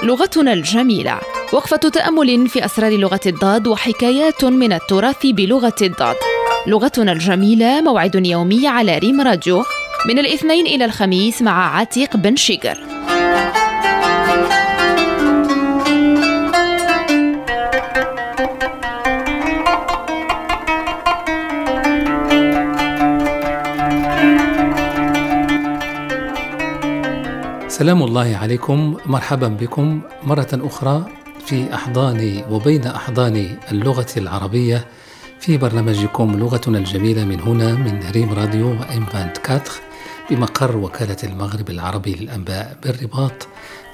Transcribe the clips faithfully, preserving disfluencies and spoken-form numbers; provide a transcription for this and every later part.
لغتنا الجميلة، وقفة تأمل في أسرار لغة الضاد وحكايات من التراث بلغة الضاد. لغتنا الجميلة موعد يومي على ريم راديو من الاثنين إلى الخميس مع عتيق بن شيقر. سلام الله عليكم، مرحبا بكم مرة أخرى في أحضان وبين أحضان اللغة العربية في برنامجكم لغتنا الجميلة من هنا من ريم راديو وإم أربعة وعشرين بمقر وكالة المغرب العربي للأنباء بالرباط.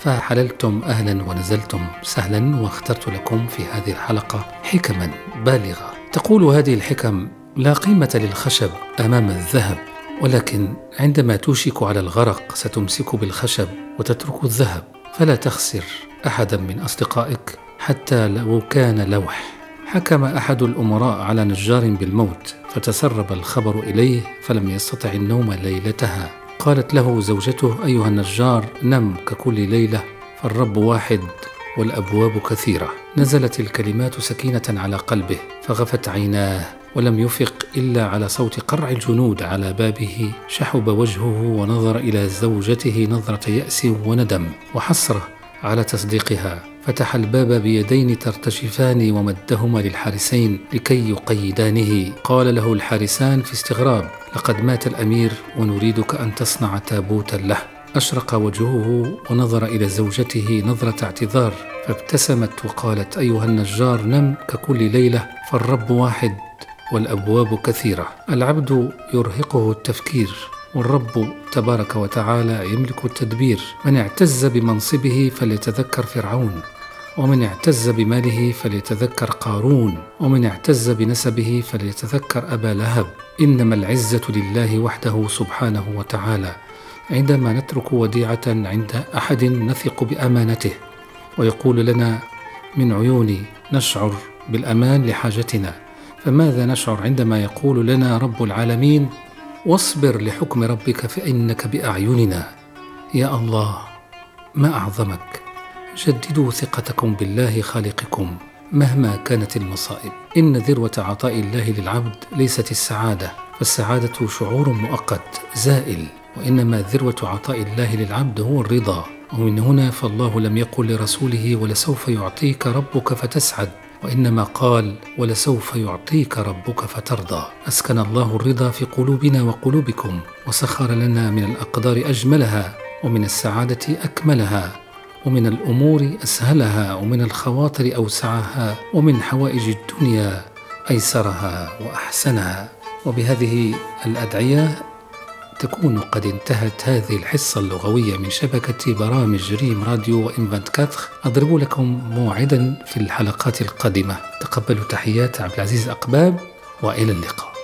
فحللتم أهلا ونزلتم سهلا، واخترت لكم في هذه الحلقة حكما بالغة. تقول هذه الحكم: لا قيمة للخشب أمام الذهب، ولكن عندما توشك على الغرق ستمسك بالخشب وتترك الذهب، فلا تخسر أحدا من أصدقائك حتى لو كان لوح. حكم أحد الأمراء على نجار بالموت، فتسرب الخبر إليه فلم يستطع النوم ليلتها. قالت له زوجته: أيها النجار، نم ككل ليلة، فالرب واحد والأبواب كثيرة. نزلت الكلمات سكينة على قلبه، فغفت عيناه ولم يفق إلا على صوت قرع الجنود على بابه. شحب وجهه ونظر إلى زوجته نظرة يأس وندم وحسرة على تصديقها. فتح الباب بيدين ترتجفان ومدهما للحارسين لكي يقيدانه. قال له الحارسان في استغراب: لقد مات الأمير ونريدك أن تصنع تابوتا له. أشرق وجهه ونظر إلى زوجته نظرة اعتذار، فابتسمت وقالت: أيها النجار، نم ككل ليلة، فالرب واحد والأبواب كثيرة. العبد يرهقه التفكير، والرب تبارك وتعالى يملك التدبير. من اعتز بمنصبه فليتذكر فرعون، ومن اعتز بماله فليتذكر قارون، ومن اعتز بنسبه فليتذكر أبا لهب. إنما العزة لله وحده سبحانه وتعالى. عندما نترك وديعة عند أحد نثق بأمانته ويقول لنا من عيوني نشعر بالأمان لحاجتنا، فماذا نشعر عندما يقول لنا رب العالمين: واصبر لحكم ربك فإنك بأعيننا. يا الله، ما أعظمك! جددوا ثقتكم بالله خالقكم مهما كانت المصائب. إن ذروة عطاء الله للعبد ليست السعادة، فالسعادة شعور مؤقت زائل، وإنما ذروة عطاء الله للعبد هو الرضا. ومن هنا فالله لم يقل لرسوله: ولسوف يعطيك ربك فتسعد، وإنما قال: ولسوف يعطيك ربك فترضى. أسكن الله الرضا في قلوبنا وقلوبكم، وسخر لنا من الأقدار أجملها، ومن السعادة أكملها، ومن الأمور أسهلها، ومن الخواطر أوسعها، ومن حوائج الدنيا أيسرها وأحسنها. وبهذه الأدعية تكون قد انتهت هذه الحصة اللغوية من شبكة برامج ريم راديو وإم أربعة وعشرين. أضرب لكم موعدا في الحلقات القادمة. تقبلوا تحيات عبد العزيز أقباب، وإلى اللقاء.